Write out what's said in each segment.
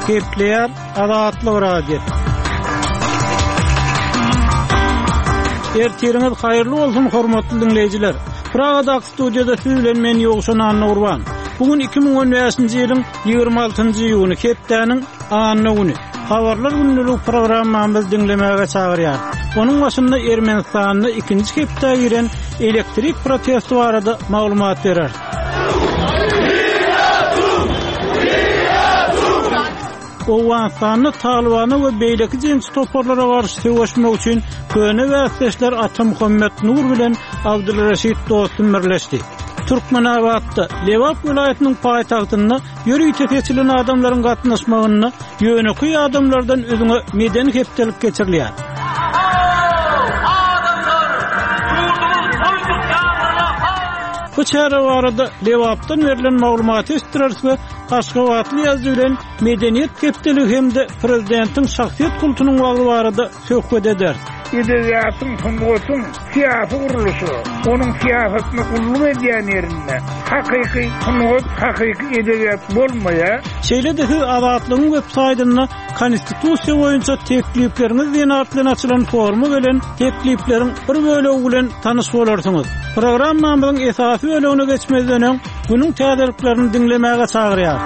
Kepler Azatlyk radio. Ertiriniz hayırlı olsun hormatly dinleyijiler. Pragada studiýada siz bilen men Ýogşan Annurban. Bugün 2015-nji ýylyň 26-njy ýylyny Kepdäniň Anna güni. Habarlar günlük programmamyzy dinlemäge çagyrýar. Onuň başynda Ermenistanyň ikinji Kepdä giren elektrik protesto barada maglumat berer. Owganistanyň Talibany we beýleki jinsi toparlara garşy söwüşmek üçin köne wäsleşler Ata Muhammed Nur bilen Abdulraşid dostum birleşdi. Türkmenabadda Lewap vilayatynyň paýtagtynda ýürüýte seçilen adamlaryň gatnaşmagyny ýöneqi adamlardan özüňe medeni hepdelik geçirilýär. Bu çara barada Lewapdan verilen maglumaty istirarsa Aşgabatly ýazdy bilen medeniýet hepdeligi hemde prezidentiň şahsiýet kultunyň bagly barada söhbet eder. Edebiýatyň sungutyň siyasi guruluşy, onuň siýasatyny ulluk edýän ýerinde hakyky sungut, hakyky edebiýat bolmaýa. Şeýle-de siz Azatlygyň web-saýtyna konstitusiýa boýunça teklipleriniz diýen atlan açylan forma bilen teklipleriň bir bölegi bilen tanyş bolarsyňyz. Programmamyzyň esasy bölegine geçmezden öň günüň täzeliklerini dinlemäge çagyrýar.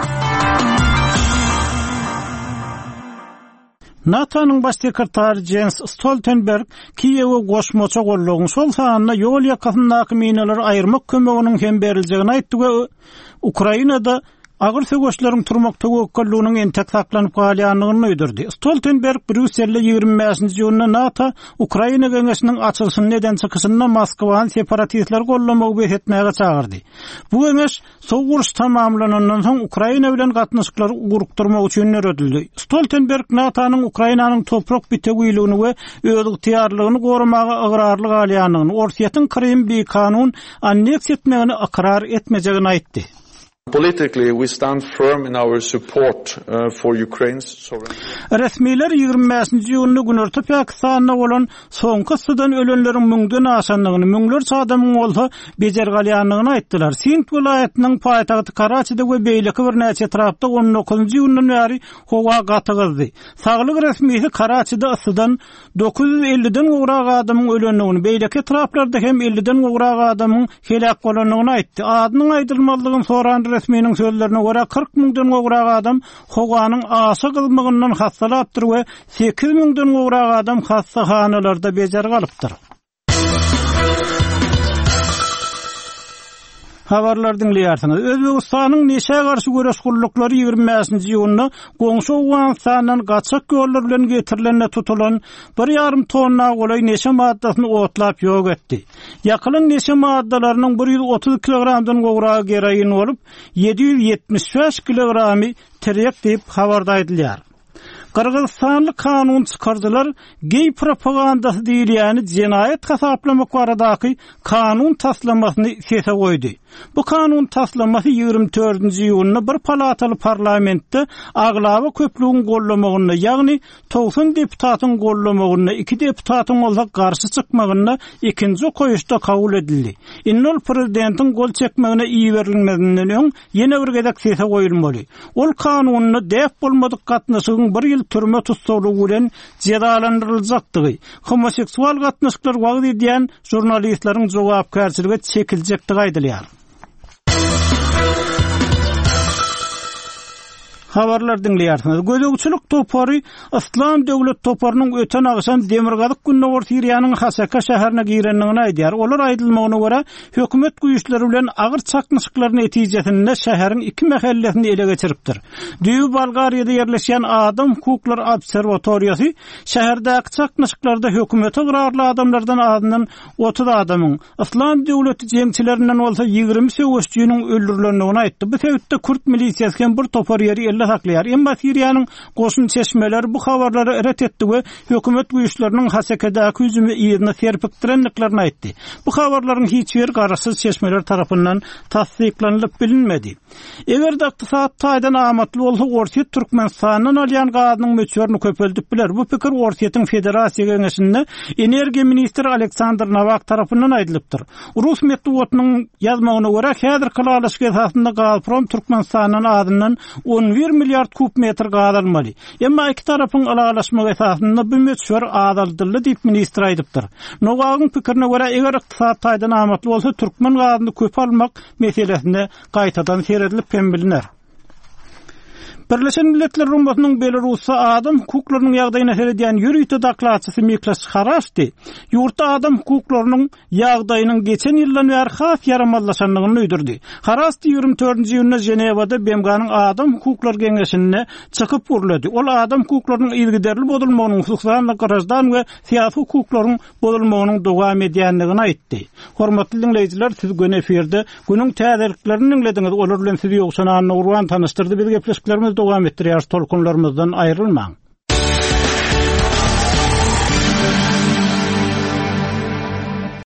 NATO'nun baş sekretary Jens Stoltenberg Kiýewe goşmaça gollugyň şol sanyna ýol ýakasyndaky minalary aýyrmak kömeginiň hem berilýägini aýtdy we Ukrainada agyr söwüşleriň turmakda gökkelliginiň entek saklanyp galýanlygyny öýdürdi. Stoltenberg Brüsselde 25-nji ýylyna NATO Ukraina geňeşiniň açylyşyny neden çykysynda Moskwany separatistler gollamagy beýletmäge çagyrdy. Bu geňeş soň uruş tamamlanandan soň Ukraina bilen gatnaşyklary gurukdurmak üçin öýdildi. Stoltenberg NATO'nun Ukrainanyň toprak bitegüýligini we öz ygtyýarlygyny goramaga agrarly galýanlygyny, Orsiýatyň Krym bir kanun anneks etmegini akrar etmejegini aýtdy. Politically, we stand firm in our support for Ukraine's sovereignty. Resmiler 25-nji ýylyny Günorta Pakistanyna bolan soňky sydan ölenleriň müňden aşanlygyny, müňlerçe adamyň bolsa bejer galýanlygyny aýtdylar. Sindh vilayatynyň paýtagty Karaçyda we beýleki bir näçe tarapda 19-njy ýyldan bäri howa gatygyldy. Saglyk resmisi Karaçyda sydan 950-den gowrak adamyň ölenligini, beýleki taraplarda hem 50-den gowrak adamyň helak bolanlygyny aýtdy. Adynyň aýdylmalygyny soran resminiň sözlerine göre 40 000-den gowrak adam howanyň aşy gylmagyndan hastalapdyr we 8 000-den gowrak adam hastahanalarda bejer galypdyr. Habarlar dinleýärsiňiz. Özbegistanyň neşe garşy göreş guruluklary 25-nji ýylyna goňşy Owganistanyň gaçak ýollar bilen getirilenle tutulan 1,5 tonna golay neşe maddasyny otlap ýok etdi. Ýakylan neşe maddalarynyň 130 kilogramdan gowragy gereýin bolup 775 kilogramy terek diýip habarda aýdylýar. Kırgızstanlı kanun çıkardılar, gay propagandası diýilýäni cinayet hasaplamak baradaky kanun taslamasını sese koydu. Bu kanun taslaması 24-nji ýylyna bir palataly parlamentde aglaba köplüğün gollamagyny, ýagny 90 deputatyň gollamagyny, 2 deputatyň bolsa garşy çykmagyny ikinji koýuşda kabul edildi. Innol prezidentiň gol çekmegine iý berilmedinden öň ýene bir gedek sese koýulmaly. Ol kanunyny dep bolmadyk gatnaşygyň 1 ýyl türme tutsalygy bilen cezalandyryljakdygy, homoseksual gatnaşyklar wagt edýän jurnalistleriň jogapkärçiligi çekiljekdigi aýdylýar. Habarlar dinleýärsiňiz. Gözegçilik topary İslam döwlet toparynyň öten agşam Demirgazyk Günnowar Siriýanyň Hasaka şäherine girenligini aýdýar. Olar aýdylmagyna görä hökümet güýçleri bilen agyr çakmyşyklary netijesinde şäheriň 2 mahallesini ele geçiripdir. Düýü Bolgariýada ýerleşen Adam Hukuklar Obserwatoriýasy şäherdäki çakmyşyklarda hökümete gyrarly adamlardan adından 30 adamyň İslam döwleti jeňçilerinden bolsa 20 söwüşçüniň öldürilenligini aýtdy. Bu sebäpde Kürt milisiýasy bir topar ýeri saklaýar. Emma Siriýanyň goşun çeşmeleri bu habarlary ret etdi we hökümet güýçleriniň Hasakadaky ýüzüme ýerine serpikdirenliklerini aýtdy. Bu habarlaryň hiç bir garaşsyz çeşmeler tarapyndan tasdiklanylyp bilinmedi. Eger iqtisat taýdan amatly bolsa Orsiýet Türkmenistanyň alýan gadynyň möçürini köpeldip biler. Bu pikir Orsiýetyň federasiýa geňeşinde energiýa ministri Aleksandr Novak tarapyndan aýdylypdyr. Rus medeniýetiniň ýazmagyna görä häzir kalalaşyk esasynda Gazprom Türkmenistanyň adyndan 11 milyard kub metr gaz almaly. Emma iki tarapyň alalaşmagy esasynda bu meçhur adaldyly diýip ministr aýdypdyr. Nowagyň pikirine görä eger ykdysat taýdan amatly bolsa türkmen gazyny köp almak meselesine gaýtadan seredilip bilinýär. Birleşen Milletler Rumbatynyň Belarusa adam hukuklarynyň ýagdaýyna seredýän ýürüýte daklatçysy Miklas Harashti, ýurtda adam hukuklarynyň ýagdaýynyň geçen ýyldan bäri has ýaramallaşanlygyny öýdürdi. Harashti 24-nji ýylyna Jenewada BMG'nyň adam hukuklary geňeşine çykyp guruldy. Ol adam hukuklarynyň ilgiderli bolmagynyň hukuksany garajdan we syýasy hukuklaryň bolmagynyň dowam edýändigini aýtdy. Hormatly dinleýijiler, siz gün eferde günüň täzeliklerini dinlediňiz. Olar bilen sizi ýokşana urwan tanıştyrdy. Biz gepleşiklerimiz dowam etdirýär, tolkunlarymyzdan aýrylmaň.